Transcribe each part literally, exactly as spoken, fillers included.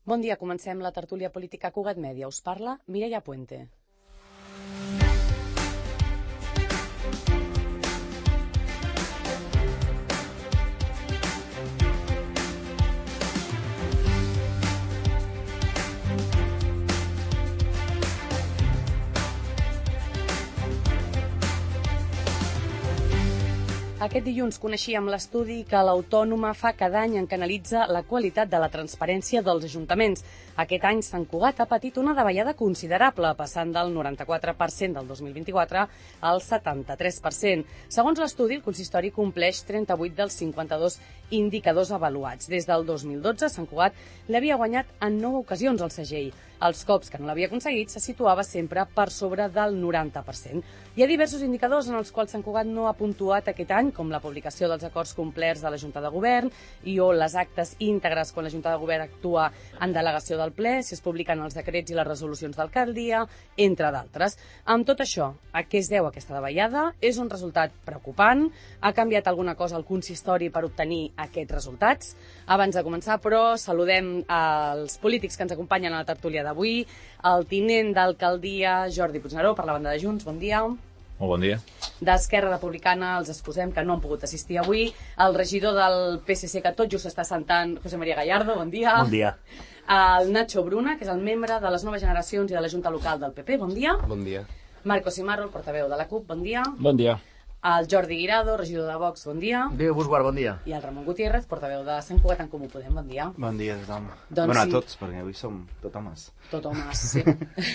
Bon dia, comencem la tertúlia política Cugat Mèdia. Us parla Mireia Puente. Aquest dilluns coneixíem l'estudi que l'Autònoma fa cada any en què analitza la qualitat de la transparència dels ajuntaments. Aquest any Sant Cugat ha patit una davallada considerable, passant del noranta-quatre per cent del dos mil vint-i-quatre al setanta-tres per cent. Segons l'estudi, el consistori compleix trenta-vuit dels cinquanta-dos indicadors avaluats. Des del dos mil dotze, Sant Cugat l'havia guanyat en nou ocasions al segell. Els cops que no l'havia aconseguit se situava sempre per sobre del noranta per cent. Hi ha diversos indicadors en els quals Sant Cugat no ha puntuat aquest any, com la publicació dels acords complerts de la Junta de Govern i o les actes íntegres quan la Junta de Govern actua en delegació del ple, si es publiquen els decrets i les resolucions d'alcaldia, entre d'altres. Amb tot això, a què es deu aquesta davallada? És un resultat preocupant? Ha canviat alguna cosa al consistori per obtenir aquests resultats? Abans de començar, però, saludem els polítics que ens acompanyen a la tertúlia d'avui. El tinent d'alcaldia Jordi Puigneró, per la banda de Junts, bon dia. Molt bon dia. D'Esquerra Republicana els excusem que no han pogut assistir avui. El regidor del P S C que tot just està sentant, José María Gallardo, bon dia. Bon dia. El Nacho Bruna, que és el membre de les noves generacions i de la Junta Local del P P, bon dia. Bon dia. Marco Simarro, el portaveu de la CUP, bon dia. Bon dia. El Jordi Guirado, regidor de Vox, bon dia. Déu vos guard, bon dia. I el Ramon Gutiérrez, portaveu de Sant Cugat en Comú Podem, bon dia. Bon dia a tothom. Doncs bueno, sí. a tots, perquè avui som tot homes. Tot homes, sí.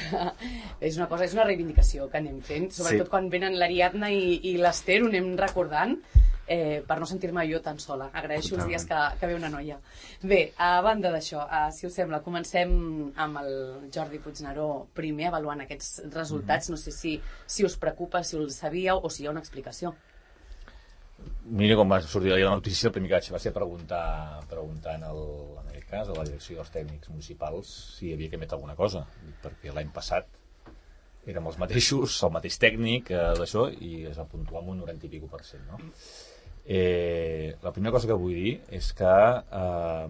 és una cosa, és una reivindicació que anem fent, sobretot Sí. quan venen l'Ariadna i, i l'Ester, ho anem recordant, eh, per no sentir-me jo tan sola. Agraeixo els dies que, que ve una noia. Bé, a banda d'això, eh, si us sembla, comencem amb el Jordi Puigneró primer avaluant aquests resultats. No sé si, si us preocupa, si us sabíeu o si hi ha una explicació. Mira com va sortir la notícia, el primer que vaig va ser preguntar, preguntar en, el, en aquest cas a la direcció dels tècnics municipals si havia canviat alguna cosa, perquè l'any passat érem els mateixos, el mateix tècnic eh, d'això, i es va puntuar amb un noranta i pico per cent, no? Eh, la primera cosa que vull dir és que eh,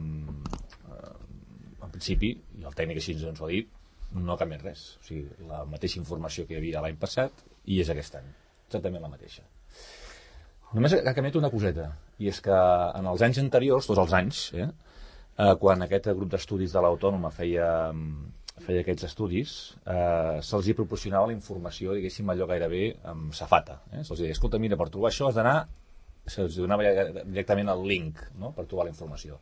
en principi, i el tècnic així ens ho ha dit, no ha canviat res. O sigui, la mateixa informació que hi havia l'any passat i és aquest any, exactament la mateixa. Només ha canviat una coseta, i és que en els anys anteriors, tots els anys, eh, eh, quan aquest grup d'estudis de l'Autònoma feia, feia aquests estudis, eh, se'ls hi proporcionava la informació, diguéssim, allò gairebé amb safata. Eh? Se'ls deia, escolta, mira, per trobar això has d'anar, se'ls donava directament el link, no?, per trobar la informació.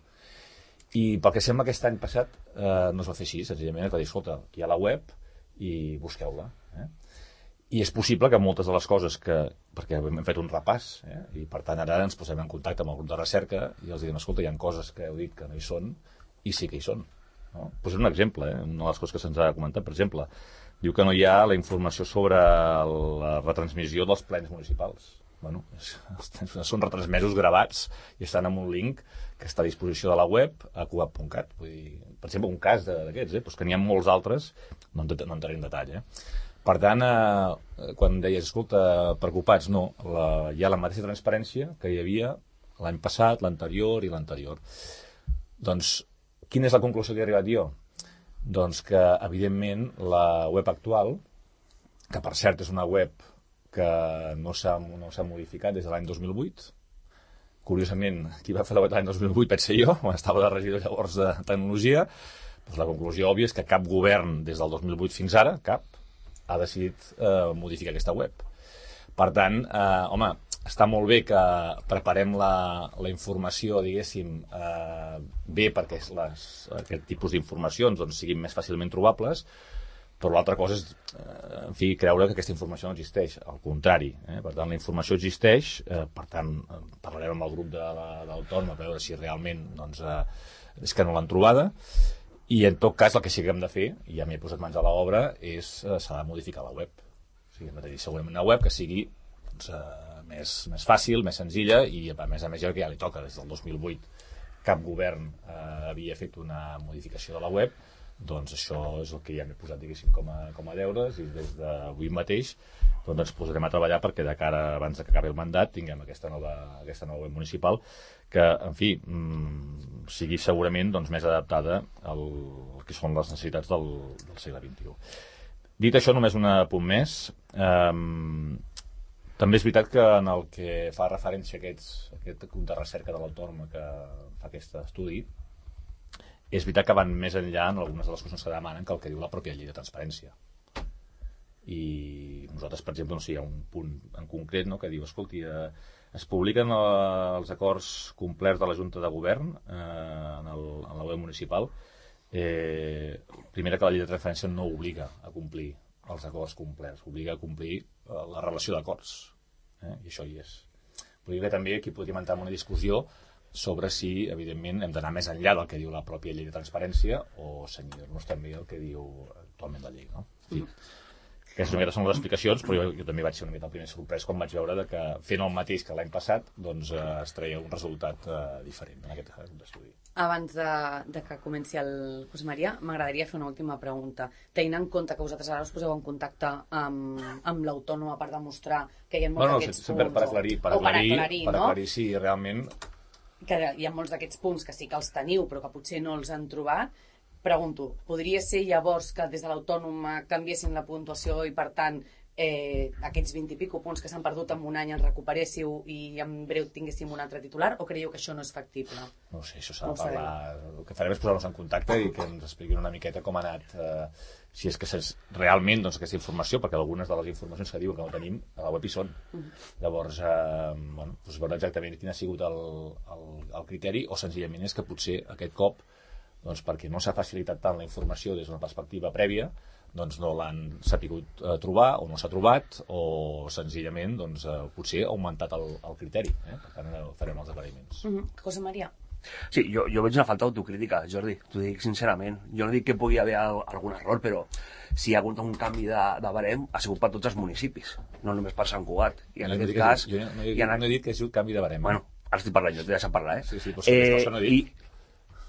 I pel que sembla aquest any passat eh, no es va fer així, senzillament es va dir, escolta, aquí hi ha la web i busqueu-la. Eh? I és possible que moltes de les coses que... perquè hem fet un repàs, eh? I per tant ara ens posem en contacte amb el grup de recerca i els diem, escolta, hi ha coses que heu dit que no hi són i sí que hi són. No? Posem un exemple, eh? Una de les coses que se'ns ha comentat, per exemple, diu que no hi ha la informació sobre la retransmissió dels plens municipals. Bueno, són retransmesos gravats i estan en un link que està a disposició de la web a cugat punt cat. Vull dir, per exemple, un cas d'aquests, eh? Pues que n'hi ha molts altres, no entraré en detall, eh? Per tant, eh, quan deies, escolta, preocupats, no, la, hi ha la mateixa transparència que hi havia l'any passat, l'anterior i l'anterior. Doncs, quina és la conclusió que he arribat jo? Doncs que, evidentment, la web actual, que per cert és una web que no s'ha no s'ha modificat des de l'any dos mil vuit, curiosament, qui va fer la web l'any dos mil vuit vaig ser jo, quan estava de regidor llavors de tecnologia, doncs la conclusió òbvia és que cap govern des del dos mil vuit fins ara, cap, ha decidit eh, modificar aquesta web. Per tant, eh, home, està molt bé que preparem la, la informació, diguéssim, eh, bé perquè les, aquest tipus d'informacions doncs, siguin més fàcilment trobables, però l'altra cosa és, eh, en fi, creure que aquesta informació no existeix. Al contrari, eh? Per tant, la informació existeix, eh, per tant, parlarem amb el grup de l'Autònoma per veure si realment doncs, eh, és que no l'han trobada. I en tot cas el que sí que hem de fer, i ja m'he posat mans a l'obra, és eh, s'ha de modificar la web. O sigui, hem de tenir segurament una web que sigui doncs, eh, més, més fàcil, més senzilla, i a més a més ja que ja li toca des del dos mil vuit cap govern eh, havia fet una modificació de la web, doncs això és el que ja m'he posat, diguéssim, com a, com a deures, i des d'avui mateix doncs ens posarem a treballar perquè de cara abans que acabi el mandat tinguem aquesta nova, aquesta nova web municipal que, en fi, mmm, sigui segurament doncs, més adaptada al, al que són les necessitats del, del segle vint-i-u. Dit això, només un apunt més. Um, també és veritat que en el que fa referència a aquests, aquest grup de recerca de l'Autònoma que fa aquest estudi, és veritat que van més enllà en algunes de les qüestions que demanen que el que diu la pròpia llei de transparència. I nosaltres, per exemple, no sé, hi ha un punt en concret, no?, que diu, escolti, eh, es publiquen eh, els acords complerts de la Junta de Govern eh, en, el, en la web municipal. Eh, primera, que la llei de transparència no obliga a complir els acords complerts, obliga a complir eh, la relació d'acords. Eh? I això hi és. Vull dir que també aquí podríem entrar en una discussió sobre si, evidentment, hem d'anar més enllà del que diu la pròpia llei de transparència o cenyir-nos també el que diu actualment la llei, no? Sí. Aquestes una mica són les explicacions, però jo, jo també vaig ser una mica el primer sorprès quan vaig veure de que fent el mateix que l'any passat doncs, eh, es treia un resultat eh, diferent en aquest estudi. Abans de, de que comenci el José María, m'agradaria fer una última pregunta. Tenint en compte que vosaltres ara us poseu en contacte amb, amb l'Autònoma per demostrar que hi ha molts no, no, d'aquests punts... Per aclarir, per aclarir, per aclarir, per no? aclarir si realment... Que hi ha molts d'aquests punts que sí que els teniu, però que potser no els han trobat. Pregunto, podria ser llavors que des de l'Autònoma canviessin la puntuació i, per tant, eh, aquests vint i pico punts que s'han perdut en un any en recuperéssiu i en breu tinguéssim un altre titular, o creieu que això no és factible? No sé, això s'ha de parlar. El que farem és posar-nos en contacte i que ens expliquin una miqueta com ha anat, eh, si és que és realment doncs, aquesta informació, perquè algunes de les informacions que diuen que no tenim a la web hi són. Uh-huh. Llavors, eh, bueno, doncs veure exactament quin ha sigut el, el, el criteri, o senzillament és que potser aquest cop, doncs perquè no s'ha facilitat tant la informació des d'una perspectiva prèvia, doncs no l'han sapigut eh, trobar o no s'ha trobat, o senzillament doncs, eh, potser ha augmentat el, el criteri. Eh? Per tant, eh, farem els aclariments. Uh-huh. José María. Sí, jo, jo veig una falta d'autocrítica, Jordi, t'ho dic sincerament. Jo no dic que pugui haver algun error, però si hi ha hagut un canvi de, de barem ha sigut per tots els municipis, no només per Sant Cugat. I en no aquest cas... Jo no he, en... no he dit que ha sigut canvi de barem. Bueno, ara estic parlant, jo t'he deixat parlar, eh? Sí, sí, però eh, això no he dit. I...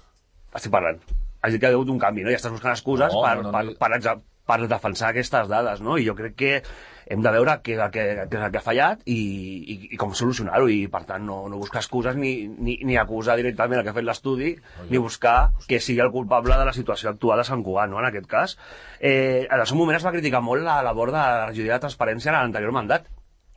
Estic parlant. Has dit que ha hagut un canvi, no? I estàs buscant excuses no, per, no, no, per, no. per, per, per defensar aquestes dades, no? I jo crec que hem de veure què, què, què és el que ha fallat i, i, i com solucionar-ho, i per tant no, no buscar excuses ni, ni, ni acusar directament el que ha fet l'estudi, no, ni buscar que sigui el culpable de la situació actual de Sant Cugat, no? En aquest cas. Eh, en el seu moment es va criticar molt la labor de la regidoria de transparència en l'anterior mandat.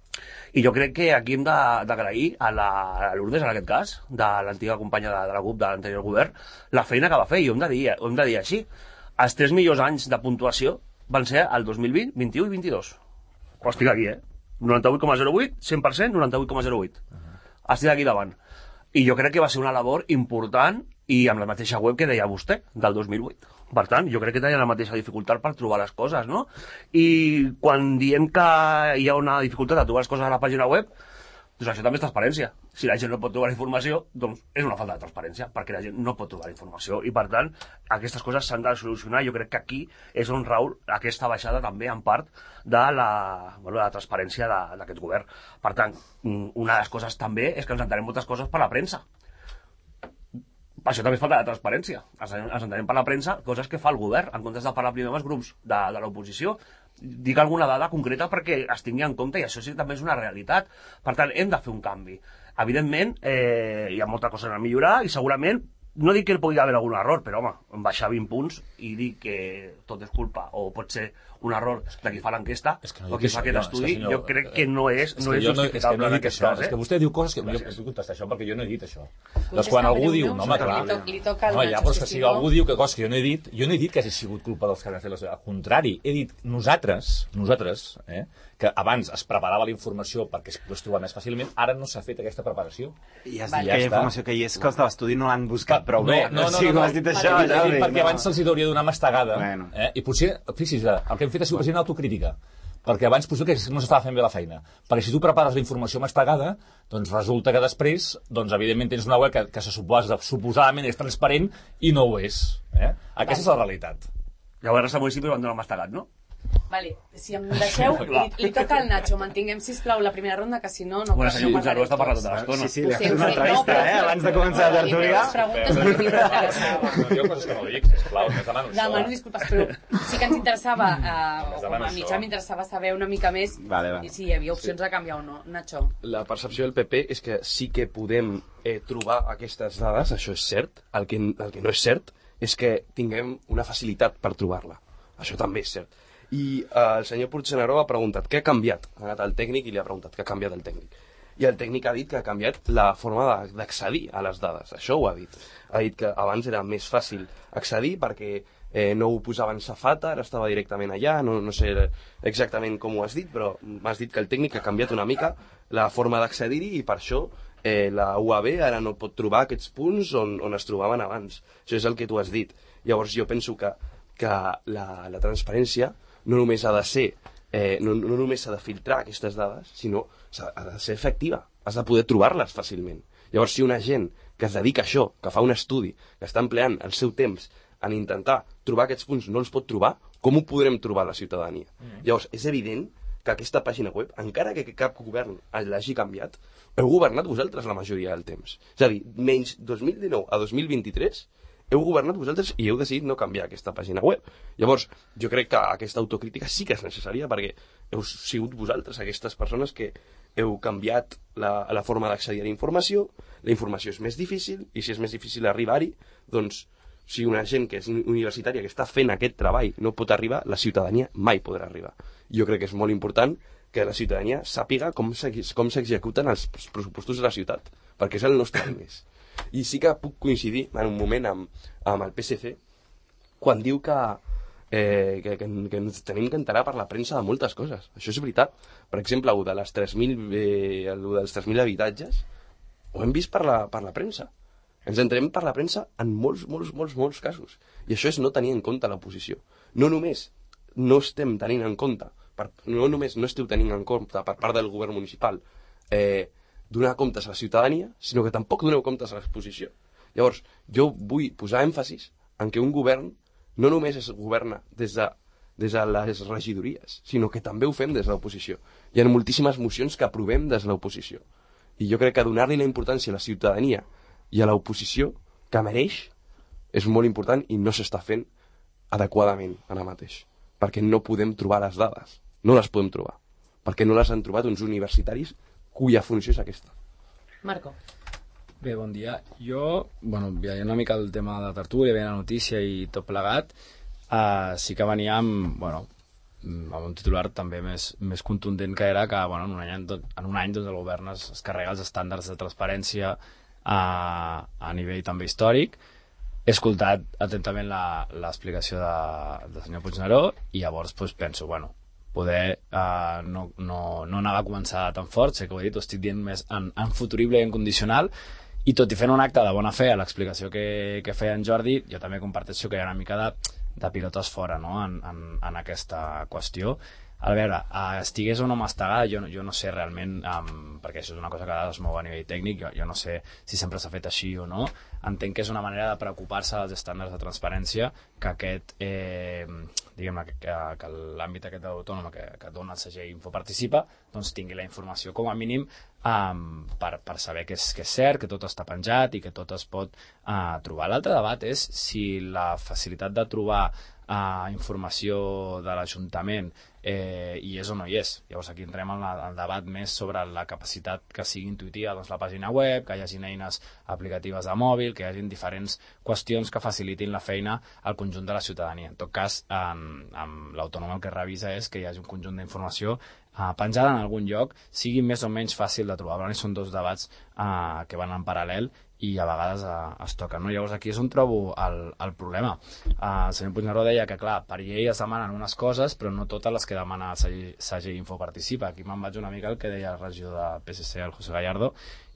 I jo crec que aquí hem d'agrair a la a Lourdes, en aquest cas, de l'antiga companya de, de la CUP de l'anterior govern, la feina que va fer, i ho hem de dir, ho hem de dir així. Els tres millors anys de puntuació van ser el dos mil vint, vint-i-u i vint-i-dos. Però estic aquí, eh? noranta-vuit coma zero vuit, cent per cent, noranta-vuit coma zero vuit. Uh-huh. Estic aquí davant. I jo crec que va ser una labor important i amb la mateixa web que deia vostè, del dos mil vuit. Per tant, jo crec que tenia la mateixa dificultat per trobar les coses, no? I quan diem que hi ha una dificultat de trobar les coses a la pàgina web, doncs això també és transparència. Si la gent no pot trobar la informació, doncs és una falta de transparència, perquè la gent no pot trobar la informació. I per tant, aquestes coses s'han de solucionar. Jo crec que aquí és on rau aquesta baixada també en part de la, bueno, de la transparència d'aquest govern. Per tant, una de les coses també és que ens entenem moltes coses per la premsa. Això també és falta de transparència. Ens entenem per la premsa coses que fa el govern, en comptes de parlar primer amb els grups de, de l'oposició. Dic alguna dada concreta perquè es tingui en compte, i això sí que també és una realitat. Per tant, hem de fer un canvi. Evidentment, eh, hi ha moltes coses a millorar i segurament, no dic que pugui haver algun error, però home, baixar vint punts i dir que tot és culpa, o pot ser un error de qui fa l'enquesta, es que no o qui fa aquest no, estudi, senyor, jo crec que no és, és no que és jo no, justificable. és que no he dit això, cas, eh? és que vostè diu coses que Gràcies. jo puc contestar això perquè jo no he dit això. Doncs quan algú diu, no home, clar, li, to li toca no, ja, però és que si algú diu que coses que jo no he dit, jo no he dit que hagi sigut culpa dels que han fet la seva. Al contrari, he dit nosaltres, nosaltres, eh, que abans es preparava la informació perquè es pogués trobar més fàcilment, ara no s'ha fet aquesta preparació. I has Vale. dit Ja que hi ha està. informació que hi és que els de l'estudi no l'han buscat prou no, bé. No, no, sí, no, no, has dit no, això, no, ja, dit, perquè no. abans se'ls hauria de donar mastegada. Bueno. Eh? I potser, fixi's, el que hem fet ha sigut precisament autocrítica. Perquè abans potser que no s'estava fent bé la feina. Perquè si tu prepares la informació mastegada, doncs resulta que després, doncs evidentment tens una web que, que se suposa, suposadament és transparent i no ho és. Eh? Aquesta és la realitat. Llavors els municipis van donar mastegat, no? Vale, si em deixeu, li, li toca al Nacho. Mantinguem, sisplau, la primera ronda, que si no... no bueno, senyor Puigneró està parlant tota l'estona. Sí, sí, li ha fet una entrevista, eh, abans de començar la tertúlia. Preguntes que m'interessaven. No diu coses que no dic, sisplau, només demano això. Demano disculpes, però sí que ens interessava, eh, com a mitjà m'interessava saber una mica més vale, vale. si hi havia opcions de canviar o no. Nacho. La percepció del P P és que sí que podem eh, trobar aquestes dades, això és cert. El que, el que no és cert és que tinguem una facilitat per trobar-la. Això també és cert. I eh, el senyor Puigneró ha preguntat què ha canviat. Ha anat al tècnic i li ha preguntat què ha canviat el tècnic. I el tècnic ha dit que ha canviat la forma d'accedir a les dades. Això ho ha dit. Ha dit que abans era més fàcil accedir perquè eh, no ho posaven safata, ara estava directament allà, no, no sé exactament com ho has dit, però m'has dit que el tècnic ha canviat una mica la forma d'accedir-hi i per això eh, la U A B ara no pot trobar aquests punts on, on es trobaven abans. Això és el que tu has dit. Llavors jo penso que, que la, la transparència no només ha de ser, eh, no, no només s'ha de filtrar aquestes dades, sinó ha de ser efectiva, has de poder trobar-les fàcilment. Llavors, si una gent que es dedica a això, que fa un estudi, que està empleant el seu temps en intentar trobar aquests punts, no els pot trobar, com ho podrem trobar la ciutadania? Mm. Llavors, és evident que aquesta pàgina web, encara que cap govern l'hagi canviat, heu governat vosaltres la majoria del temps. És a dir, menys dos mil dinou a dos mil vint-i-tres, heu governat vosaltres i heu decidit no canviar aquesta pàgina web. Llavors, jo crec que aquesta autocrítica sí que és necessària perquè heu sigut vosaltres aquestes persones que heu canviat la, la forma d'accedir a la informació, la informació és més difícil i si és més difícil arribar-hi, doncs si una gent que és universitària que està fent aquest treball no pot arribar, la ciutadania mai podrà arribar. Jo crec que és molt important que la ciutadania sàpiga com s'executen els pressupostos de la ciutat, perquè és el nostre diners. I sí que puc coincidir en un moment amb, amb el P S C quan diu que, eh, que, que, que ens tenim que enterar per la premsa de moltes coses. Això és veritat. Per exemple, el de les tres mil eh, el dels tres mil habitatges ho hem vist per la, per la premsa. Ens entrem per la premsa en molts, molts, molts, molts casos. I això és no tenir en compte l'oposició. No només no estem tenint en compte, per, no només no esteu tenint en compte per part del govern municipal eh, donar comptes a la ciutadania, sinó que tampoc doneu comptes a l'exposició. Llavors, jo vull posar èmfasis en que un govern no només es governa des de, des de les regidories, sinó que també ho fem des de l'oposició. Hi ha moltíssimes mocions que aprovem des de l'oposició. I jo crec que donar-li la importància a la ciutadania i a l'oposició que mereix és molt important i no s'està fent adequadament ara mateix. Perquè no podem trobar les dades. No les podem trobar. Perquè no les han trobat uns universitaris cuya funció és aquesta. Marco. Bé, bon dia. Jo, bueno, veient una mica el tema de la tertúlia, veient la notícia i tot plegat, uh, sí que venia amb, bueno, amb un titular també més, més contundent que era que, bueno, en un any, en un any doncs, el govern es, es carrega els estàndards de transparència a, a nivell també històric. He escoltat atentament l'explicació de, del senyor Puigneró i llavors doncs, penso, bueno, poder uh, no, no, no anava a començar tan fort, sé que ho he dit, ho estic dient més en, en futurible i en condicional, i tot i fent un acte de bona fe a l'explicació que, que feia en Jordi, jo també comparteixo que hi ha una mica de, de pilotes fora, no? en, en, en aquesta qüestió. A veure, uh, estigués o no mastegada, jo, jo no sé realment, um, perquè això és una cosa que es mou a nivell tècnic, jo, jo no sé si sempre s'ha fet així o no. Entenc que és una manera de preocupar-se dels estàndards de transparència, que aquest, eh, diguem-ne, que, que, que l'àmbit aquest autònom que, que dona el segell Infoparticipa, doncs tingui la informació com a mínim um, per, per saber que és, que és cert, que tot està penjat i que tot es pot uh, trobar. L'altre debat és si la facilitat de trobar uh, informació de l'Ajuntament Eh, i és o no hi és. Llavors aquí entrem en la, el debat més sobre la capacitat que sigui intuïtiva, doncs la pàgina web, que hi hagin eines aplicatives de mòbil, que hi hagin diferents qüestions que facilitin la feina al conjunt de la ciutadania. En tot cas, amb, amb l'autònom el que revisa és que hi hagi un conjunt d'informació eh, penjada en algun lloc, sigui més o menys fàcil de trobar. Però són dos debats eh, que van en paral·lel i a vegades eh, es toquen, no? Llavors aquí és on trobo el, el problema. Eh, el senyor Puigneró deia que, clar, per llei es demanen unes coses, però no totes les que demana el segell Infoparticipa. Aquí me'n vaig una mica el que deia el regidor de P S C, el José Gallardo,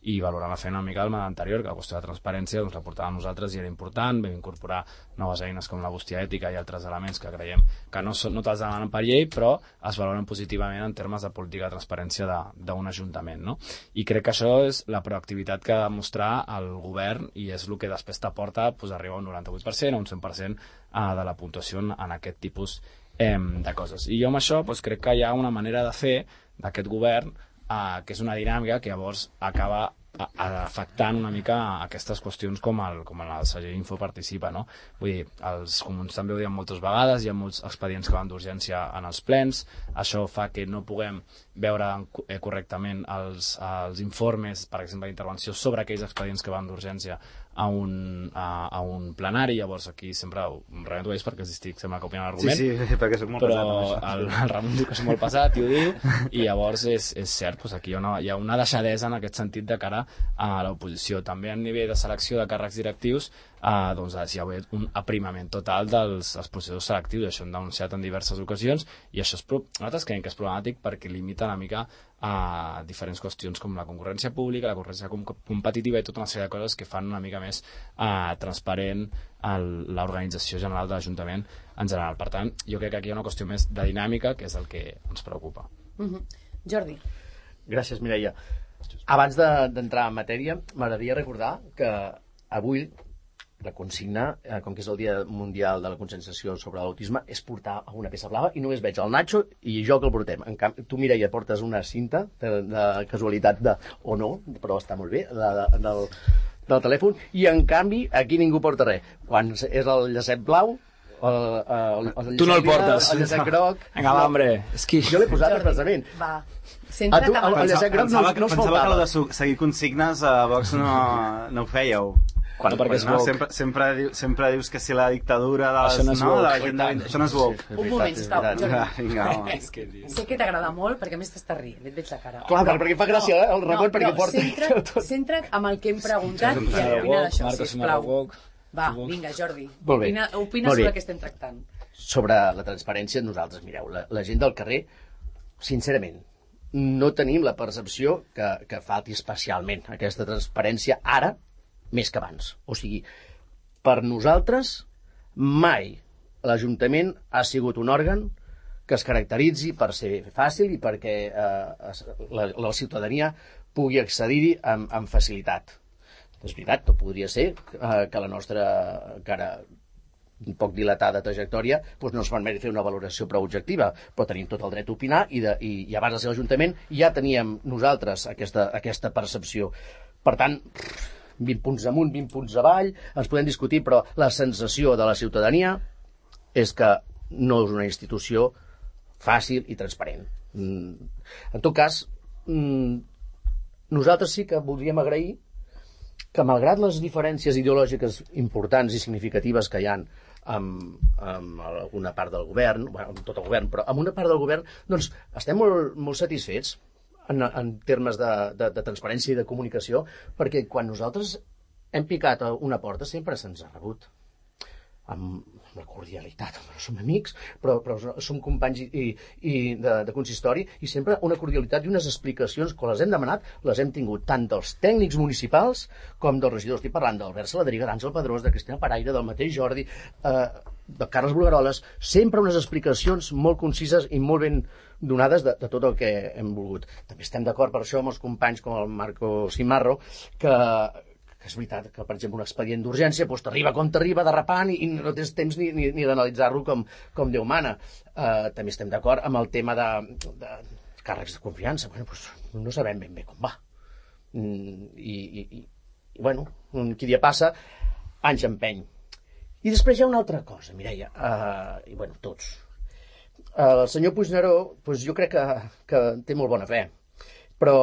i valorant la feina una mica del mandat anterior, que la qüestió de transparència doncs, la portàvem nosaltres i era important, vam incorporar noves eines com la bústia ètica i altres elements que creiem que no, no te'ls demanen per llei, però es valoren positivament en termes de política de transparència d'un ajuntament, no? I crec que això és la proactivitat que ha de mostrar el govern i és el que després t'aporta pues, arribar a un noranta-vuit per cent o un cent per cent de la puntuació en aquest tipus eh, de coses. I jo amb això pues, crec que hi ha una manera de fer d'aquest govern eh, que és una dinàmica que llavors acaba a, a afectant una mica aquestes qüestions com el, com el Segell Info participa, no? Vull dir, els comuns també ho diuen moltes vegades, hi ha molts expedients que van d'urgència en els plens, això fa que no puguem veure eh, correctament els, els informes, per exemple, d'intervenció sobre aquells expedients que van d'urgència a un, a, a un plenari, llavors aquí sempre realment ho veig perquè els estic, sembla que opinen l'argument, sí, sí, perquè soc molt però pesat el, el Ramon diu que és molt pesat i ho diu, i llavors és, és cert, doncs aquí hi ha, una, hi ha una deixadesa en aquest sentit de cara a l'oposició. També a nivell de selecció de càrrecs directius eh, doncs hi ha hagut un aprimament total dels els processos selectius, això hem denunciat en diverses ocasions i això és, nosaltres creiem que és problemàtic perquè limita una mica a diferents qüestions com la concurrència pública, la concurrència com competitiva i tota una sèrie de coses que fan una mica més eh, transparent l'organització general de l'Ajuntament en general. Per tant, jo crec que aquí hi ha una qüestió més de dinàmica, que és el que ens preocupa. Mm-hmm. Jordi. Gràcies, Mireia. Abans d'entrar en matèria, m'agradaria recordar que avui la consigna, eh, com que és el Dia Mundial de la Conscienciació sobre l'Autisme, és portar una peça blava i només veig el Nacho i jo que el portem. En canvi, tu, Mireia, portes una cinta de, de casualitat de, o no, però està molt bé, de, de, del, del telèfon, i en canvi aquí ningú porta res. Quan és el llacet blau, el, el, el tu no el portes. El llacet groc... Vinga, va, hombre. És que... Jo l'he posat expressament. Va. A tu, el, el llacet groc no, no us pensava faltava. que el de seguir consignes a Vox no, no ho fèieu. Quan, perquè és no, woke. sempre, sempre, diu, sempre dius que si la dictadura de les, això no és no, woke. de la gent de... Això no és woke. Un moment, sisplau, Jordi. Vinga, home. Sé que t'agrada molt perquè a més t'estàs rient, et veig la cara. Clar, però, perquè fa gràcia eh, el Ramon, no, perquè no, porta... Centra't, centra't amb el que hem preguntat i a opina d'això, sisplau. Va, vinga, Jordi. Molt bé. Opina, opina Molt sobre bé. què estem tractant. Sobre la transparència, nosaltres, mireu, la, la gent del carrer, sincerament, no tenim la percepció que, que falti especialment aquesta transparència ara més que abans. O sigui, per nosaltres, mai l'Ajuntament ha sigut un òrgan que es caracteritzi per ser fàcil i perquè eh, la, la ciutadania pugui accedir-hi amb, amb facilitat. És veritat, no podria ser eh, que la nostra cara un poc dilatada trajectòria doncs no ens permet fer una valoració prou objectiva, però tenim tot el dret a opinar i, de, i, i abans de ser l'Ajuntament ja teníem nosaltres aquesta, aquesta percepció. Per tant, vint punts amunt, vint punts avall, ens podem discutir, però la sensació de la ciutadania és que no és una institució fàcil i transparent. En tot cas, nosaltres sí que voldríem agrair que, malgrat les diferències ideològiques importants i significatives que hi ha amb, amb alguna part del govern, bueno, amb tot el govern, però amb una part del govern, doncs estem molt, molt satisfets en, en termes de, de, de transparència i de comunicació, perquè quan nosaltres hem picat a una porta sempre se'ns ha rebut amb la cordialitat, però som amics, però, però som companys i, i, i de, de consistori, i sempre una cordialitat i unes explicacions, quan les hem demanat, les hem tingut tant dels tècnics municipals com dels regidors. Estic parlant d'Albert Saladriga, d'Àngel Pedrós, de Cristina Paraire, del mateix Jordi, eh, de Carles Bulgaroles, sempre unes explicacions molt concises i molt ben donades de, de tot el que hem volgut. També estem d'acord per això amb els companys com el Marco Simarro, que és veritat que, per exemple, un expedient d'urgència doncs t'arriba com t'arriba, derrapant, i, i no tens temps ni, ni, ni d'analitzar-lo com, com Déu mana. Uh, també estem d'acord amb el tema de, de càrrecs de confiança. Bueno, doncs no sabem ben bé com va. Mm, i, i, i, bueno, qui dia passa, anys empeny. I després hi ha una altra cosa, Mireia, uh, i bueno, tots. Uh, el senyor Puigneró, doncs jo crec que, que té molt bona fe, però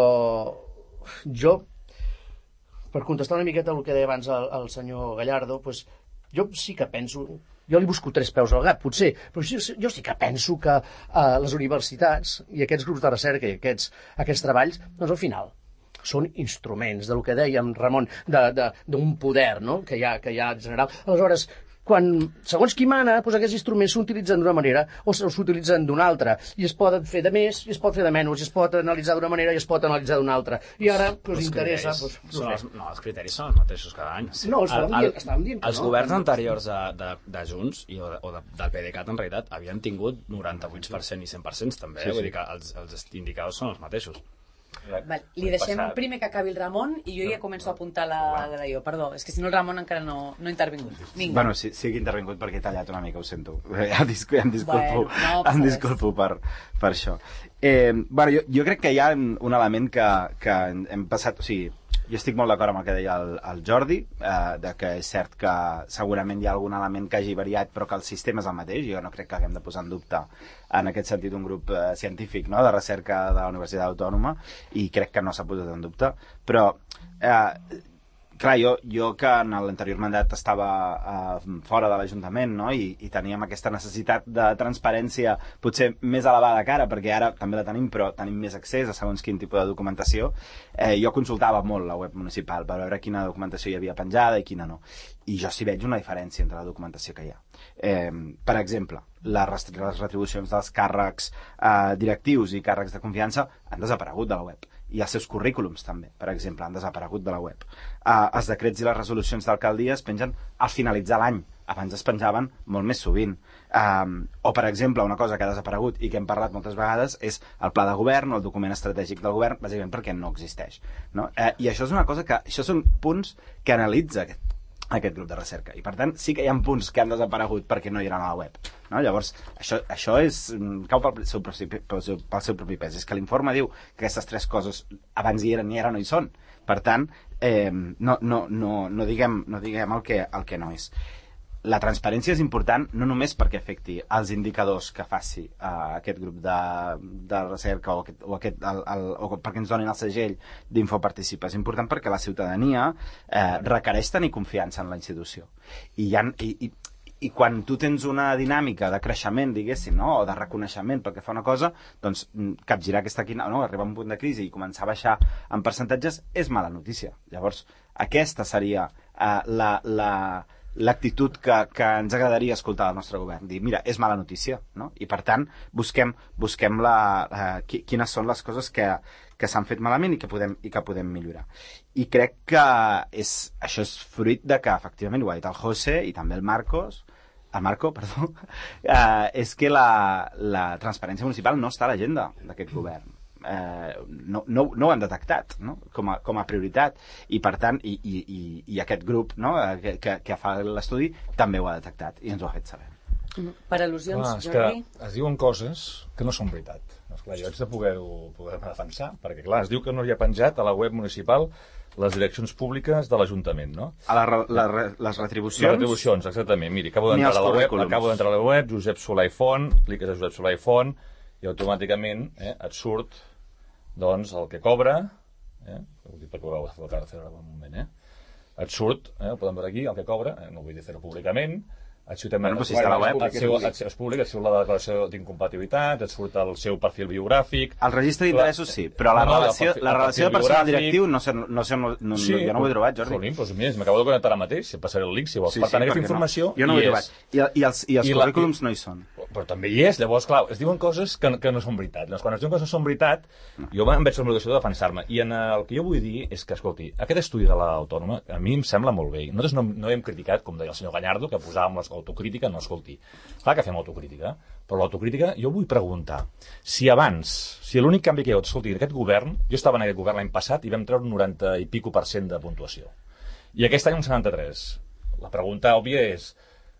jo, per contestar una miqueta el que deia abans el, el senyor Gallardo, doncs, jo sí que penso, jo li busco tres peus al gat, potser, però jo, jo sí que penso que eh, les universitats i aquests grups de recerca i aquests, aquests treballs, doncs al final són instruments del que dèiem, Ramon, d'un poder, no?, que hi ha, que hi ha en general. Aleshores, quan, segons qui mana, doncs aquests instruments s'utilitzen d'una manera o s'utilitzen d'una altra, i es poden fer de més, i es pot fer de menys, i es pot analitzar d'una manera i es pot analitzar d'una altra. I ara, que us interessa... Doncs, no, els, no, els criteris són els mateixos cada any. No, estàvem dient, estàvem dient que els no. governs anteriors de, de, de Junts i, o, de, o de, del PDeCAT, en realitat, havien tingut noranta-vuit per cent i cent per cent també, sí, sí. Vull dir que els, els indicadors són els mateixos. Val, li deixem primer que acabi el Ramon i jo ja començo a apuntar la, la d'allò. Perdó, és que si no el Ramon encara no, no ha intervingut. Vinga. Bueno, sí, sí que he intervingut perquè he tallat una mica, ho sento. Em disculpo, em disculpo, bueno, no, em disculpo per, per això. Eh, bueno, jo, jo crec que hi ha un element que, que hem passat... O sigui, jo estic molt d'acord amb el que deia el, el Jordi, eh, de que és cert que segurament hi ha algun element que hagi variat, però que el sistema és el mateix. Jo no crec que haguem de posar en dubte en aquest sentit un grup eh, científic, no?, de recerca de la Universitat Autònoma, i crec que no s'ha posat en dubte. Però, eh, clar, jo, jo que en l'anterior mandat estava eh, fora de l'Ajuntament, no?, i, i teníem aquesta necessitat de transparència potser més elevada que ara, perquè ara també la tenim, però tenim més accés a segons quin tipus de documentació, eh, jo consultava molt la web municipal per veure quina documentació hi havia penjada i quina no. I jo sí veig una diferència entre la documentació que hi ha. Eh, per exemple, les, les retribucions dels càrrecs eh, directius i càrrecs de confiança han desaparegut de la web. I els seus currículums també, per exemple, han desaparegut de la web. Uh, els decrets i les resolucions d'alcaldia es pengen al finalitzar l'any. Abans es penjaven molt més sovint. Um, o, per exemple, una cosa que ha desaparegut i que hem parlat moltes vegades és el pla de govern o el document estratègic del govern, bàsicament perquè no existeix. No? Uh, I això és una cosa que... Això són punts que analitza aquest aquest grup de recerca. I, per tant, sí que hi ha punts que han desaparegut perquè no hi eren a la web. No? Llavors, això, això és, cau pel seu, pel, seu, pel seu propi pes. És que l'informe diu que aquestes tres coses abans hi eren i ara no hi són. Per tant, eh, no, no, no, no, diguem, no diguem el que, el que no és. La transparència és important no només perquè afecti els indicadors que faci uh, aquest grup de, de recerca o, aquest, o, aquest, el, el, o perquè ens donin el segell d'Infoparticipa. És important perquè la ciutadania eh, requereix tenir confiança en la institució. I, hi ha, i, i, i quan tu tens una dinàmica de creixement, diguéssim, no? O de reconeixement pel que fa una cosa, doncs capgirar aquesta quina, no? Arribar a un punt de crisi i començar a baixar en percentatges és mala notícia. Llavors, aquesta seria uh, la... la l'actitud que, que ens agradaria escoltar del nostre govern, dir, mira, és mala notícia, no? I per tant, busquem, busquem la, la, quines són les coses que, que s'han fet malament i que podem, i que podem millorar. I crec que és, això és fruit de que, efectivament, ho ha dit el José i també el Marcos, el Marco, perdó, eh, és que la, la transparència municipal no està a l'agenda d'aquest govern. Eh, no, no, no ho han detectat, no? com, a, com a prioritat, i per tant i, i, i, i aquest grup, no? que, que, que fa l'estudi també ho ha detectat i ens ho ha fet saber. Per al·lusions, clar, Jordi? que es diuen coses que no són veritat. Doncs, clar, jo haig de poder-ho poder defensar, perquè clar, es diu que no hi ha penjat a la web municipal les direccions públiques de l'Ajuntament, no? A la, la, les retribucions? Les retribucions, exactament. Miri, acabo d'entrar a la web, acabo d'entrar a la web, Josep Solà i Font, cliques a Josep Solà i Font i automàticament eh, et surt doncs el que cobra, eh, ho dic perquè ho vau fer un moment, eh, et surt, eh, ho podem veure aquí, el que cobra, eh, no vull dir fer-ho públicament, et surt també, bueno, si està a la web, et seu, et seu, és públic, et surt la declaració d'incompatibilitat, et surt el seu perfil biogràfic... El registre d'interessos sí, però la no, relació, perfil, la relació de personal directiu no sé, no sé, no, no, sí, jo no ho he trobat, Jordi. Jolim, doncs mira, m'acabo de connectar ara mateix, si passaré el link, si vols. Sí, per tant, sí, aquesta informació no. Jo no ho he trobat. I, i els, i els I currículums la, i, no hi són. Però també hi és, llavors, clar, es diuen coses que, que no són veritat. Llavors, quan es diuen coses que són veritat, no. Jo em veig l'obligació de defensar-me. I en el que jo vull dir és que, escolti, aquest estudi de l'Autònoma a mi em sembla molt bé. Nosaltres no, no hem criticat, com deia el senyor Gallardo, que posàvem l'autocrítica, no escolti. Clar que fem autocrítica, però l'autocrítica jo vull preguntar si abans, si l'únic canvi que hi ha hagut, escolti, aquest govern, jo estava en aquest govern l'any passat i vam treure un noranta i pico per cent de puntuació. I aquest any un setanta-tres. La pregunta òbvia és,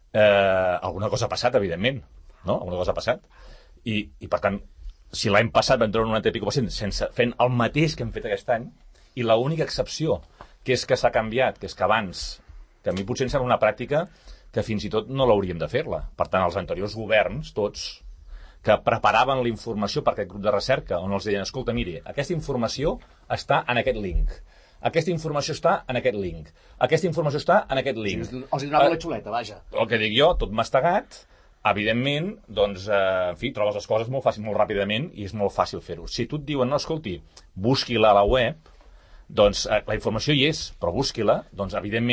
eh, alguna cosa ha passat, evidentment, no? Alguna cosa ha passat. I, i per tant, si l'any passat vam treure un noranta i pico per cent sense, fent el mateix que hem fet aquest any, i l'única excepció, que és que s'ha canviat, que és que abans, que a mi potser em sembla una pràctica que fins i tot no l'hauríem de fer-la. Per tant, els anteriors governs, tots, que preparaven la informació per aquest grup de recerca, on els deien, escolta, miri, aquesta informació està en aquest link. Aquesta informació està en aquest link. Aquesta informació està en aquest link. Sí, els donava la xuleta, vaja. El que dic jo, tot mastegat, evidentment, doncs, eh, en fi, trobes les coses molt fàcil, molt ràpidament, i és molt fàcil fer-ho. Si tu et diuen, no, escolti, busqui-la a la web, doncs eh, la informació hi és, però busqui-la, doncs, evidentment,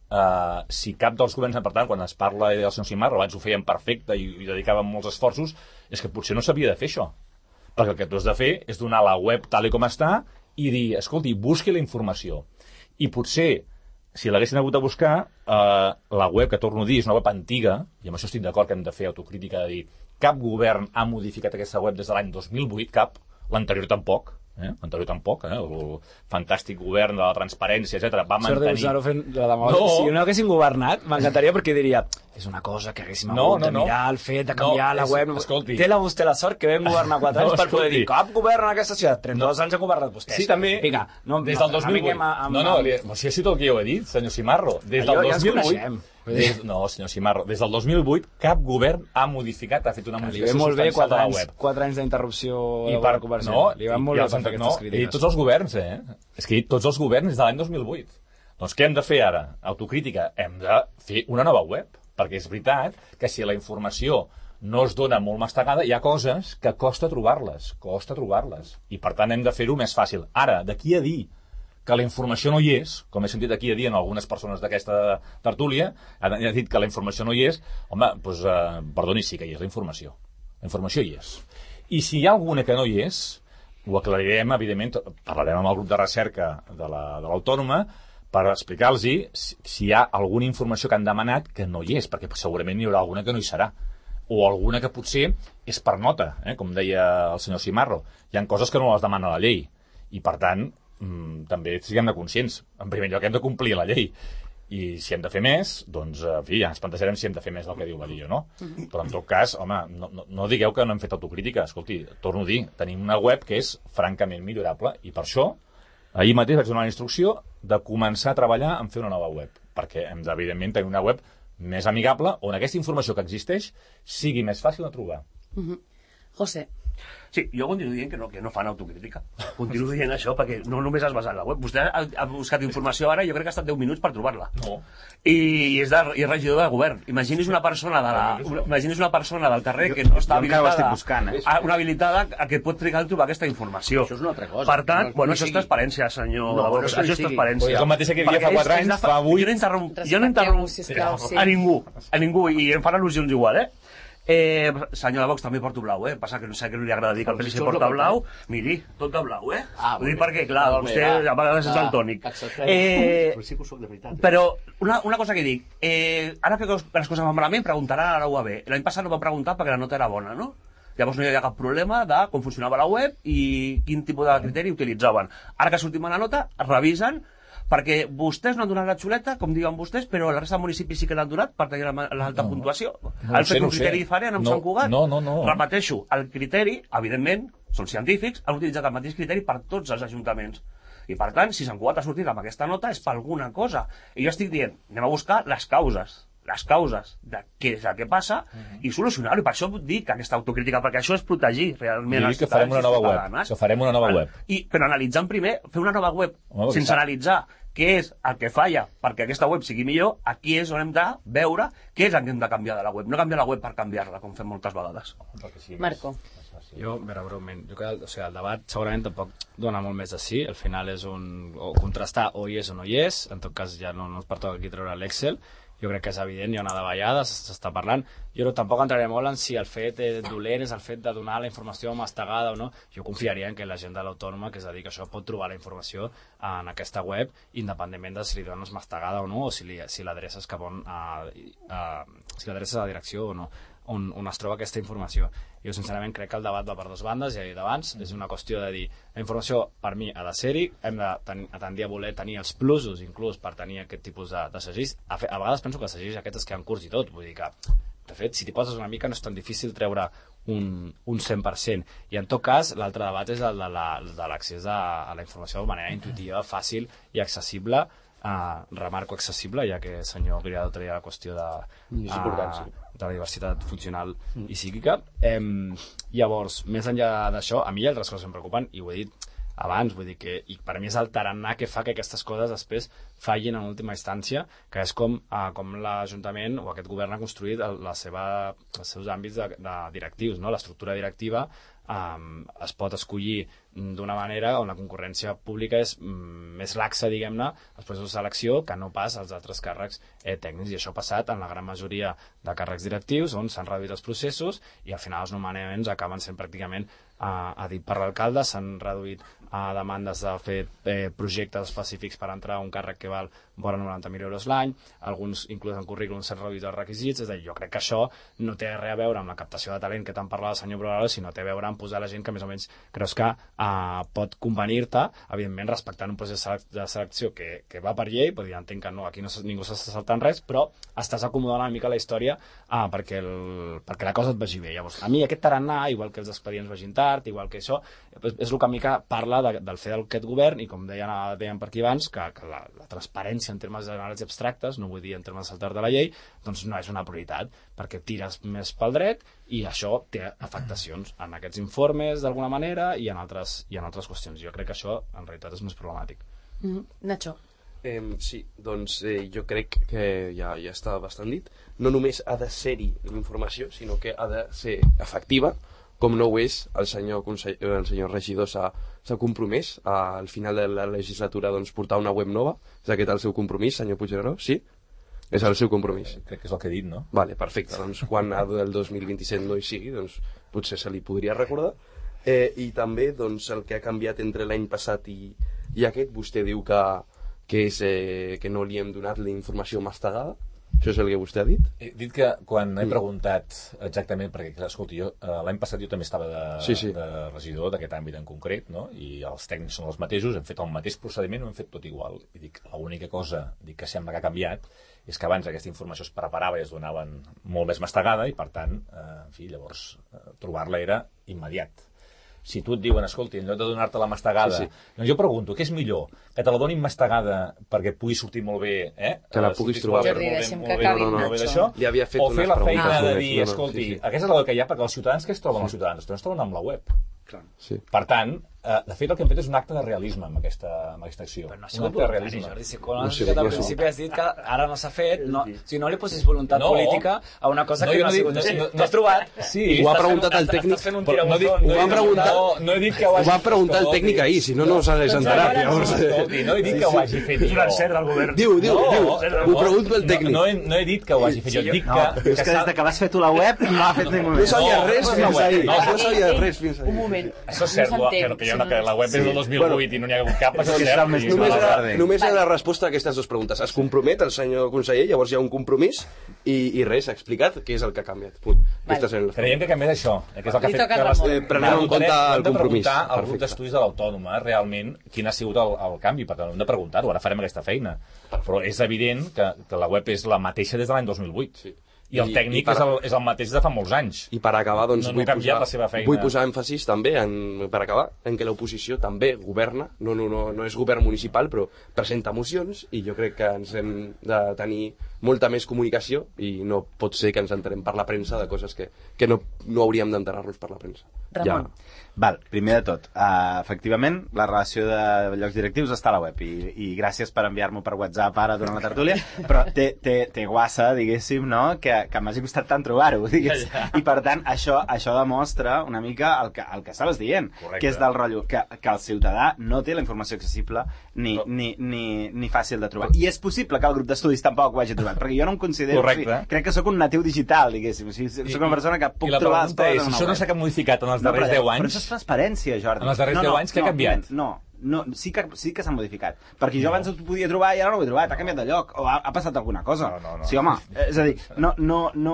Uh, si cap dels governs, per tant, quan es parla del senyor Simarro, abans ho feien perfecte i, i dedicaven molts esforços, és que potser no s'havia de fer això. Perquè el que tu has de fer és donar la web tal i com està i dir, escolti, busqui la informació. I potser, si l'haguessin hagut a buscar, uh, la web, que torno a dir, és una web antiga, i amb això estic d'acord que hem de fer autocrítica, de dir, cap govern ha modificat aquesta web des de l'any dos mil vuit, cap, l'anterior tampoc, eh? l'anterior tampoc, eh? el fantàstic govern de la transparència, etcètera, va mantenir... Sort de fent la demòcrata. No. Si no haguessin governat, m'encantaria perquè diria és una cosa que haguéssim no, hagut no, de no. mirar, el fet de canviar no, la és, web... Escolti. Té la vostè la sort que vam governar quatre anys no, per poder escolti. dir cap govern en aquesta ciutat. trenta-dos no. anys han governat vostès. Sí, també. Vinga, no, des del dos mil vuit. Amb, amb, no, no, li, si ha sigut el que jo he dit, senyor Simarro. Des del Allò, dos mil vuit... Ja des, no, senyor Simarro, des del dos mil vuit cap govern ha modificat, ha fet una modificació li ve molt bé substancial de la anys, web. quatre anys d'interrupció I de per, la conversió. No, li van molt bé per fer aquestes no, crítiques. He dit tots els governs, eh? És que he dit tots els governs des de l'any dos mil vuit. Doncs què hem de fer ara? Autocrítica. Hem de fer una nova web. Perquè és veritat que si la informació no es dona molt mastegada, hi ha coses que costa trobar-les, costa trobar-les. I per tant hem de fer-ho més fàcil. Ara, d'aquí a dir que la informació no hi és, com he sentit aquí a dir en algunes persones d'aquesta tertúlia, ha dit que la informació no hi és, home, doncs, eh, perdoni, sí que hi és la informació. La informació hi és. I si hi ha alguna que no hi és, ho aclarirem, evidentment, parlarem amb el grup de recerca de l'Autònoma, per explicar-los si, si hi ha alguna informació que han demanat que no hi és, perquè segurament hi haurà alguna que no hi serà, o alguna que potser és per nota, eh? Com deia el senyor Simarro. Hi ha coses que no les demana la llei, i per tant, mmm, també siguem-ne conscients. En primer lloc hem de complir la llei, i si hem de fer més, doncs, en fi, ja ens plantejarem si hem de fer més del que diu la llei o no. Però en tot cas, home, no, no, no digueu que no hem fet autocrítica. Escolti, torno a dir, tenim una web que és francament millorable, i per això ahir mateix vaig donar la instrucció de començar a treballar en fer una nova web, perquè hem de, evidentment, tenir una web més amigable on aquesta informació que existeix sigui més fàcil de trobar. Uh-huh. José. Sí, jo continuo dient que no, que no fan autocrítica. Continuo dient això perquè no només has basat la web. Vostè ha, ha buscat informació ara, jo crec que ha estat deu minuts per trobar-la. No. I, i és, de, i és regidor de govern. Imagini's una persona de la, una, imagini's una persona del carrer que no està habilitada, buscant, eh? una habilitada a que pot trigar a trobar aquesta informació. Això és una altra cosa. Per tant, no, bueno, no això és sigui. transparència, senyor. No, no, no això és sigui. transparència. És el mateix que hi havia fa quatre anys, fa vuit. Jo no interromp, jo no Respecteu, interromp sisplau, sí. a ningú, a ningú, i em fan al·lusions igual, eh? Eh, senyor de Vox, també porto blau, eh? Passa que no sé que no li agrada dir que el P S C porta blau. Miri, tot de blau, eh? Ah, Vull dir perquè, clar, molt bé, vostè va. a vegades és el tònic. Eh... Però sí que ho soc de veritat. Però una, una cosa que dic, eh, ara que les coses van malament, preguntaran a la U A B. L'any passat no van preguntar perquè la nota era bona, no? Llavors no hi havia cap problema de com funcionava la web i quin tipus de criteri utilitzaven. Ara que sortim a la nota, revisen, perquè vostès no han donat la xuleta, com diuen vostès, però la resta de municipis sí que l'han donat per tenir l'alta no, puntuació. No, han sé, fet no un criteri sé. diferent amb no, Sant Cugat. No, no, no. Repeteixo, el criteri, evidentment, són científics, han utilitzat el mateix criteri per tots els ajuntaments. I per tant, si Sant Cugat ha sortit amb aquesta nota és per alguna cosa. I jo estic dient, anem a buscar les causes les causes de què és el que passa uh-huh. i solucionar-ho. I per això dic aquesta autocrítica, perquè això és protegir realment els ciutadans. Que farem una nova web. Que farem una nova web. I, però analitzant primer, fer una nova web oh, sense analitzar què és el que falla perquè aquesta web sigui millor, aquí és on hem de veure què és el que hem de canviar de la web. No canviar la web per canviar-la, com fem moltes vegades. Marco. Jo, vera, breument, jo crec que o sigui, el debat segurament tampoc dona molt més de sí, al final és un o contrastar o hi és o no hi és, en tot cas ja no, no ens pertoca aquí treure l'Excel, jo crec que és evident, hi ha una davallada, s'està parlant, jo no, tampoc entraré molt en si el fet dolent és el fet de donar la informació mastegada o no, jo confiaria en que la gent de l'Autònoma que es dedica a això pot trobar la informació en aquesta web, independentment de si li dones mastegada o no, o si, li, si l'adreces cap on, a, a, si l'adreces a la direcció o no, on, on es troba aquesta informació. Jo sincerament crec que el debat va per dues bandes, ja he dit abans, és una qüestió de dir, la informació per mi ha de ser-hi, hem de ten, tendir a voler tenir els plusos inclús per tenir aquest tipus de, de segells. A, fe, a vegades penso que els segells aquests es queden curts i tot, vull dir que, de fet, si t'hi poses una mica no és tan difícil treure un, un cent per cent. I en tot cas, l'altre debat és el de l'accés a, a la informació de manera intuitiva, fàcil i accessible, Uh, remarco accessible, ja que el senyor Criado treia la qüestió de, uh, de la diversitat funcional mm. i psíquica. Um, llavors, més enllà d'això, a mi hi ha altres coses que em preocupen, i ho he dit abans, vull dir que i per mi és el tarannà que fa que aquestes coses després fallin en última instància, que és com, uh, com l'Ajuntament o aquest govern ha construït el, la seva, els seus àmbits de, de directius, no? L'estructura directiva um, es pot escollir d'una manera on la concurrència pública és mm, més laxa, diguem-ne, els processos de selecció que no pas als altres càrrecs eh, tècnics, i això ha passat en la gran majoria de càrrecs directius on s'han reduït els processos i al final els nomenaments acaben sent pràcticament a, a dit per l'alcalde, s'han reduït a demandes de fer eh, projectes específics per entrar a un càrrec que val vora noranta mil euros l'any, alguns inclús en currículum s'han reduït els requisits, és a dir, jo crec que això no té res a veure amb la captació de talent que tant parlava el senyor Brolaro, sinó té a veure amb posar la gent que més o menys creus que eh, pot convenir-te, evidentment respectant un procés de selecció que, que va per llei, perquè ja entenc que no, aquí no, ningú s'està saltant res, però estàs acomodant una mica la història eh, perquè, el, perquè la cosa et vagi bé. Llavors, a mi aquest tarannà, igual que els expedients vagin tard, igual que això, és el que a mi que parla de, del fer d'aquest govern, i com deien, deien per aquí abans, que, que la, la transparència en termes generals i abstractes, no vull dir en termes de saltar de la llei, doncs no és una prioritat, perquè tires més pel dret i això té afectacions en aquests informes d'alguna manera i en altres, i en altres qüestions. Jo crec que això en realitat és més problemàtic. Mm, Nacho. Eh, sí, doncs eh, jo crec que ja, ja està bastant dit. No només ha de ser-hi l'informació, sinó que ha de ser efectiva, com no ho és, el senyor, el senyor regidor s'ha compromès a, al final de la legislatura doncs, portar una web nova. És aquest el seu compromís, senyor Puigneró? Sí? És el seu compromís. Crec que és el que he dit, no? Vale, perfecte. Doncs quan el dos mil vint-i-set no hi sigui, doncs potser se li podria recordar. Eh, I també doncs, el que ha canviat entre l'any passat i, i aquest, vostè diu que, que, és, eh, que no li hem donat la informació mastegada. Això és el que vostè ha dit? He dit que quan he preguntat exactament, perquè, escolti, jo eh, l'any passat jo també estava de, sí, sí. de regidor d'aquest àmbit en concret, no? I els tècnics són els mateixos, hem fet el mateix procediment, ho hem fet tot igual. I dic, l'única cosa dic, que sembla que ha canviat és que abans aquesta informació es preparava i es donaven molt més mastegada i, per tant, eh, en fi, llavors, eh, trobar-la era immediat. Si tu et diuen, escolti, en lloc de donar-te la mastegada, sí, sí. Doncs jo pregunto, què és millor? Que te la donin mastegada perquè pugui sortir molt bé, eh? Que la puguis trobar bé, molt bé, molt bé, no, no, no, d'això, o fer la feina ah, de dir, escolti, sí, sí. Aquesta és la que hi ha perquè els ciutadans que es troben els ciutadans, els ciutadans es troben amb la web. Clar, sí. Per tant, eh, de fet el que hem fet és un acte de realisme amb aquesta, amb aquesta acció. Però no ha sigut voluntari, Jordi, si quan no sé, que al principi has dit que ara no s'ha fet, no, si no li posis voluntat no, política a una cosa no, que no ha sigut. No, no, no, T'has trobat? Sí, ho ha preguntat el tècnic. No, dic, ho, va preguntar, no, no he dit que ho hagi ho va preguntar el tècnic ahir, si no, no s'hagués enterat. No he dit que ho hagi fet jo. Diu, diu, diu, ho pregunta el tècnic. No he dit que ho hagi fet jo, dic que... És que des que vas fer tu la web no ha fet ningú No més. sabia res fins ahir. No sabia res fins ahir. Un moment. Això és cert, que hi ha una, que la web és del dos mil vuit i no n'hi ha hagut cap, això és cert. Només era, només era la resposta a aquestes dues preguntes. Es compromet el senyor conseller, llavors hi ha un compromís i, i res, ha explicat què és el que ha canviat. Punt. Creiem que canviat això, que és el que ha fet que les... Prenem en compte el compromís. Al grup d'estudis de l'Autònoma, realment, quin ha sigut el, el canvi, perquè hem de preguntar-ho, ara farem aquesta feina. Però és evident que, que la web és la mateixa des de l'any dos mil vuit. Sí. I el tècnic I, i per, és, el, és el mateix de fa molts anys. I per acabar, doncs, no, no vull, posar, la seva feina. vull posar èmfasis també, en, per acabar, en que l'oposició també governa, no, no, no, no és govern municipal, però presenta mocions, i jo crec que ens hem de tenir molta més comunicació, i no pot ser que ens enterem per la premsa de coses que, que no, no hauríem d'enterar-nos per la premsa. Ramon. Ja. Val, primer de tot, uh, efectivament, la relació de llocs directius està a la web, i, i gràcies per enviar-m'ho per WhatsApp ara durant la tertúlia, però té, té, té guassa, diguéssim, no?, que, que m'hagi costat tant trobar-ho, diguéssim. Ja, ja. I per tant, això, això demostra una mica el que, el que estaves dient, correcte, que és del rotllo, que, que el ciutadà no té la informació accessible ni, no. ni, ni, ni fàcil de trobar. I és possible que el grup d'estudis tampoc ho hagi trobat, perquè jo no em considero... O sigui, crec que sóc un natiu digital, diguéssim. O sigui, soc una persona que puc trobar les coses en una web. I la pregunta és, això no s'ha modificat en els darrers no, deu anys? Però això és transparència, Jordi. En els darrers no, deu no, anys, què no, ha canviat? No, no, sí que, sí que s'ha modificat. Perquè jo abans ho podia trobar i ara no ho he trobat, ha canviat de lloc, o ha, ha passat alguna cosa. No, no, no. Sí, home, és a dir, no... no, no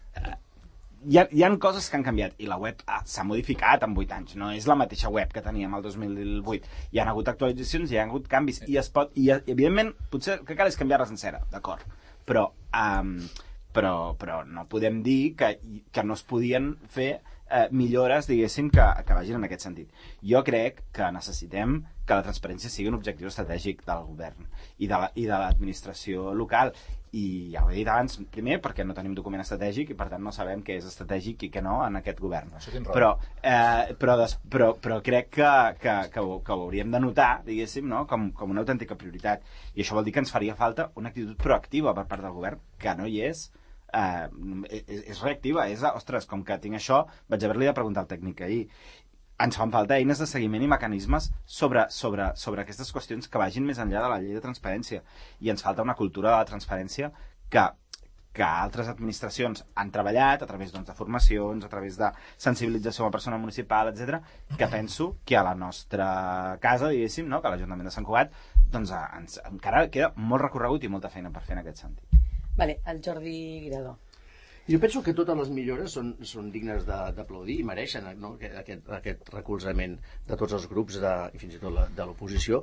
hi ha, hi ha coses que han canviat i la web ah, s'ha modificat en vuit anys, no és la mateixa web que teníem el dos mil vuit. Hi ha hagut actualitzacions, hi ha hagut canvis i es pot, i evidentment potser el que cal és canviar-la sencera, d'acord, però, um, però però no podem dir que, que no es podien fer eh, millores, diguéssim, que, que vagin en aquest sentit. Jo crec que necessitem que la transparència sigui un objectiu estratègic del govern i de la, i de l'administració local. I ja ho he dit abans, primer perquè no tenim document estratègic i per tant no sabem què és estratègic i què no en aquest govern. Però, eh, però, des, però, però crec que, que, que, ho, que ho hauríem de notar, diguéssim, no? com, com una autèntica prioritat. I això vol dir que ens faria falta una actitud proactiva per part del govern, que no hi és eh, és, és reactiva, és, ostres, com que tinc això, vaig haver-li de preguntar al tècnic ahir. Ens fan falta eines de seguiment i mecanismes sobre, sobre, sobre aquestes qüestions que vagin més enllà de la llei de transparència. I ens falta una cultura de la transparència que, que altres administracions han treballat a través doncs, de formacions, a través de sensibilització amb la persona municipal, etcètera, que penso que a la nostra casa, diguéssim, no? Que a l'Ajuntament de Sant Cugat, doncs, ens, encara queda molt recorregut i molta feina per fer en aquest sentit. Vale, el Jordi Guirado. Jo penso que totes les millores són, són dignes d'aplaudir i mereixen, no? aquest, aquest recolzament de tots els grups de, i fins i tot la, de l'oposició.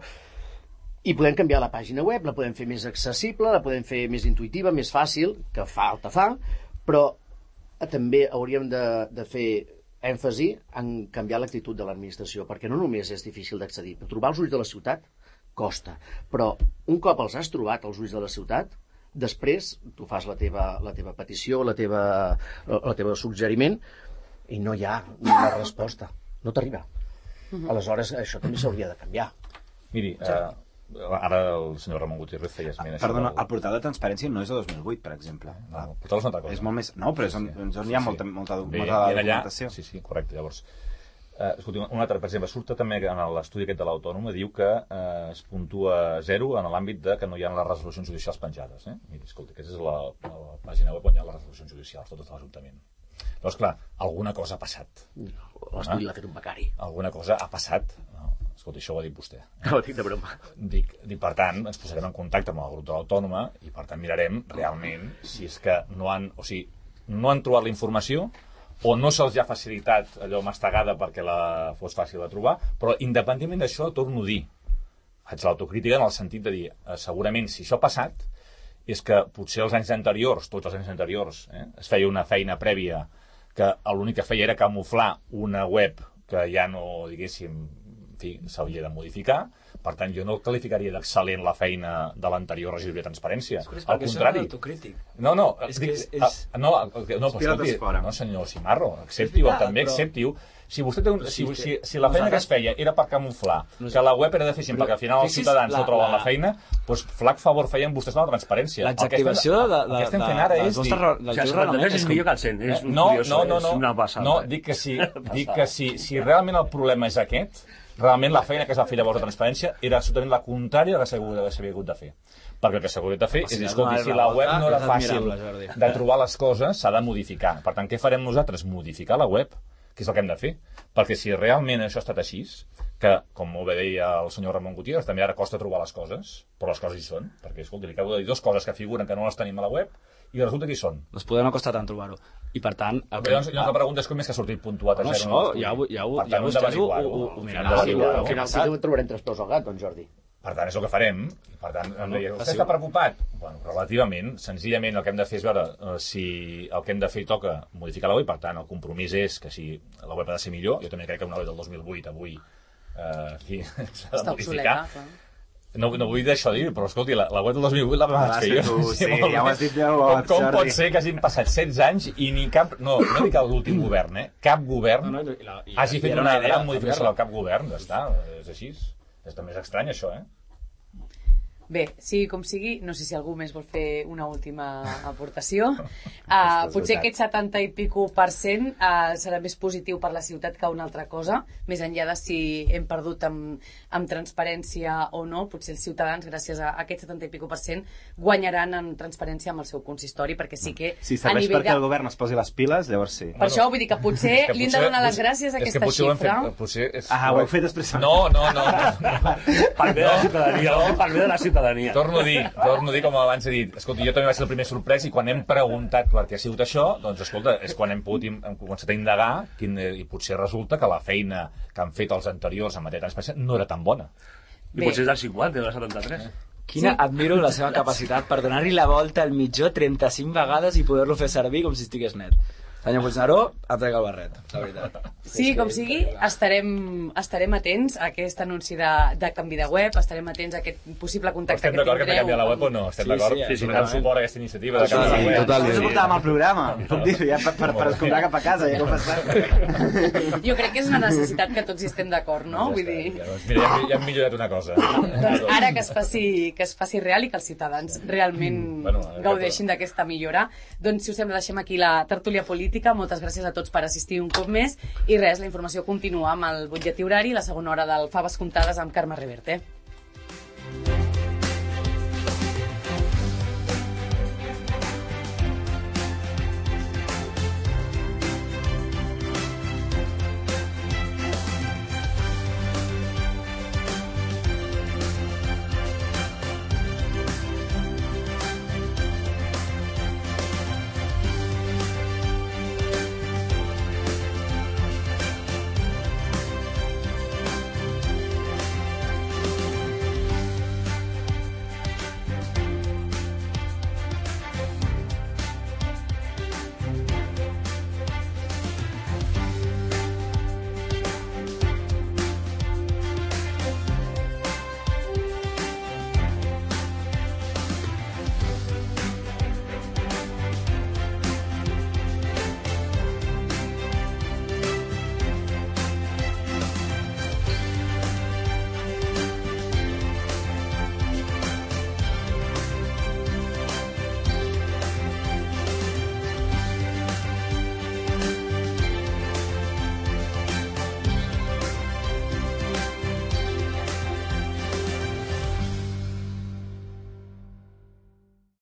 I podem canviar la pàgina web, la podem fer més accessible, la podem fer més intuïtiva, més fàcil, que falta fa, però també hauríem de, de fer èmfasi en canviar l'actitud de l'administració, perquè no només és difícil d'accedir, però trobar els ulls de la ciutat costa, però un cop els has trobat, els ulls de la ciutat, després tu fas la teva, la teva petició, la teva, la teva suggeriment, i no hi ha una resposta. No t'arriba. Aleshores, això també s'hauria de canviar. Miri, eh, ara el senyor Ramon Gutiérrez feia esment... Perdona, el portal de transparència no és de dos mil vuit, per exemple. No, el portal és una altra cosa. És molt més... No, però és on, on hi ha sí, molta, molta, Bé, molta allà, documentació. Sí, sí, correcte. Llavors, eh, escolti, un altre, per exemple, surt també en l'estudi aquest de l'Autònoma, diu que eh, es puntua zero en l'àmbit de que no hi ha les resolucions judicials penjades. Eh? Miri, escolti, aquesta és la, la pàgina web on hi ha les resolucions judicials, totes de l'Ajuntament. Llavors, clar, alguna cosa ha passat. L'estudi l'ha fet un becari. Alguna cosa ha passat. No? Escolta, això ho ha dit vostè. No, dic de broma. Dic, dic, per tant, ens posarem en contacte amb el grup de l'Autònoma i, per tant, mirarem realment si és que no han, o sigui, no han trobat la informació o no se'ls ha facilitat allò mastegada perquè la fos fàcil de trobar, però independentment d'això, torno a dir, faig l'autocrítica en el sentit de dir, eh, segurament si això ha passat és que potser els anys anteriors, tots els anys anteriors, eh, es feia una feina prèvia que l'únic que feia era camuflar una web que ja no, diguéssim, en fi, s'havia de modificar. Per tant, jo no qualificaria d'excel·lent la feina de l'anterior regidoria de transparència. Al contrari. No, no, és dic, que és, és... no, no, escolti, no, senyor Cimarro, accepti-ho, també accepti-ho. Si, vostè té un, si, si, si la feina que es feia era per camuflar que la web era deficient perquè al final els ciutadans no troben la feina, doncs flac favor feien vostès amb la transparència. L'exactivació de... El que estem fent ara és... És millor que el cent. No, no, no, no, no, dic que si, dic que si, si realment el problema és aquest, realment la feina que es va fer llavors de transparència era absolutament la contrària del que s'havia hagut de fer. Perquè el que s'ha hagut de fer és dir, escolti, si la web no era fàcil de trobar les coses, s'ha de modificar. Per tant, què farem nosaltres? Modificar la web, que és el que hem de fer. Perquè si realment això ha estat així, que, com molt bé deia el senyor Ramon Gutiérrez, també ara costa trobar les coses, però les coses hi són. Perquè, escolti, li acabo de dir dues coses que figuren que no les tenim a la web i resulta que hi són. Les podem costar tant trobar-ho. I per tant... El que... Llavors, llavors la pregunta és com és que ha sortit puntuat a no, zero. Això, ja, ja, ja, ja vostès ho, ho, ho miraran. Al final sí que trobarem tres peus al gat, doncs, Jordi. Per tant, és el que farem. Per tant, em deia, vostè està preocupat? Bueno, relativament. Senzillament el que hem de fer és veure uh, si el que hem de fer toca modificar la web. Per tant, el compromís és que si la web ha de ser millor, jo també crec que una web del dos mil vuit avui uh, s'ha de modificar. No, no vull d'això dir, però escolti, la, la web del dos mil vuit la vaig fer jo. Tu, sí, ja ho has dit jo. Com, com pot ser que hagin passat setze anys i ni cap... No, no dic l'últim govern, eh? Cap govern no, no, i la, i, hagi fet una gran modificació del cap govern. Ja està, és així. És també és estrany, això, eh? Bé, sigui com sigui, no sé si algú més vol fer una última aportació. Uh, potser aquest setanta i pico per cent uh, serà més positiu per la ciutat que una altra cosa, més enllà de si hem perdut amb, amb transparència o no. Potser els ciutadans, gràcies a aquest setanta i pico per cent, guanyaran en transparència amb el seu consistori, perquè sí que... Si serveix perquè de... el govern es posi les piles, llavors sí. Per bueno, això vull dir que potser es que li hem de donar les gràcies a aquesta xifra. Fet, potser és... Ah, ho heu fet després. No, no, no. Per bé de la ciutadania, per bé de la ciutadania. Torno a dir, torno a dir com abans he dit. Escolta, jo també vaig ser el primer sorprès i quan hem preguntat per què ha sigut això, doncs escolta, és quan hem pogut hem començat a indagar quin, i potser resulta que la feina que han fet els anteriors en matèria de transparència no era tan bona. I Bé. potser és del cinquanta, del setanta-tres. Quina, sí. Admiro la seva capacitat per donar-hi la volta al mitjó trenta-cinc vegades i poder-lo fer servir com si estigués net. Senyor Puigneró, a trec el barret, la veritat. Sí, com sigui, estarem, estarem atents a aquest anunci de, de canvi de web, estarem atents a aquest possible contacte Estem que d'acord que hem de tindreu. canviar la web o no? Estem Sí, d'acord? sí, Sí, sí, donem suport a aquesta iniciativa de Sí, canviar sí, la web. totalment. Això portàvem al programa, puc dir-ho, ja per, per, per escoltar cap a casa, ja que ho fas tant. Jo crec que és una necessitat que tots hi estem d'acord, no? Vull dir... Ja, doncs mira, ja, hem- ja hem millorat una cosa. Doncs ara que es faci, que es faci real i que els ciutadans realment Bueno, a veure, gaudeixin d'aquesta millora, doncs si us sembla deixem aquí la tertúlia política. Moltes gràcies a tots per assistir un cop més i res, la informació continua amb el butlletí horari i la segona hora del Faves Comptades amb Carme Reverte.